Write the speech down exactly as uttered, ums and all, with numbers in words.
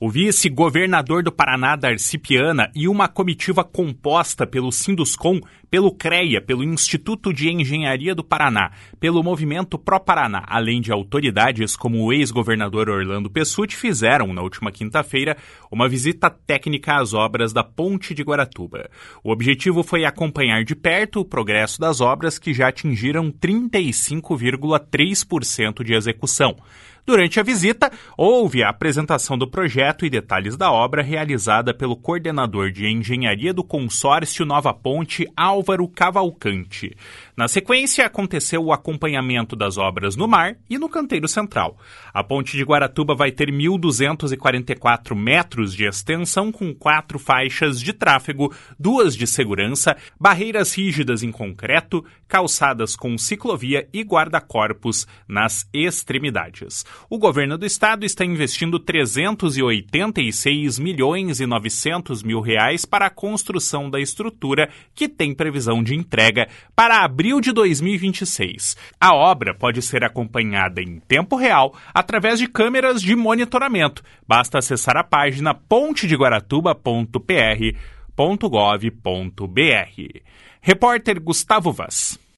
O vice-governador do Paraná, Darcy Piana, e uma comitiva composta pelo Sinduscom, pelo CREA, pelo Instituto de Engenharia do Paraná, pelo Movimento Pró-Paraná, além de autoridades como o ex-governador Orlando Pessutti, fizeram, na última quinta-feira, uma visita técnica às obras da Ponte de Guaratuba. O objetivo foi acompanhar de perto o progresso das obras que já atingiram trinta e cinco vírgula três por cento de execução. Durante a visita, houve a apresentação do projeto e detalhes da obra realizada pelo coordenador de engenharia do consórcio Nova Ponte, Álvaro Cavalcante. Na sequência, aconteceu o acompanhamento das obras no mar e no canteiro central. A Ponte de Guaratuba vai ter mil duzentos e quarenta e quatro metros de extensão, com quatro faixas de tráfego, duas de segurança, barreiras rígidas em concreto, calçadas com ciclovia e guarda-corpos nas extremidades. O governo do estado está investindo trezentos e oitenta e seis milhões e novecentos mil reais para a construção da estrutura, que tem previsão de entrega para abril de dois mil e vinte e seis. A obra pode ser acompanhada em tempo real através de câmeras de monitoramento. Basta acessar a página ponte de guaratuba ponto p r ponto gov ponto b r. Repórter Gustavo Vaz.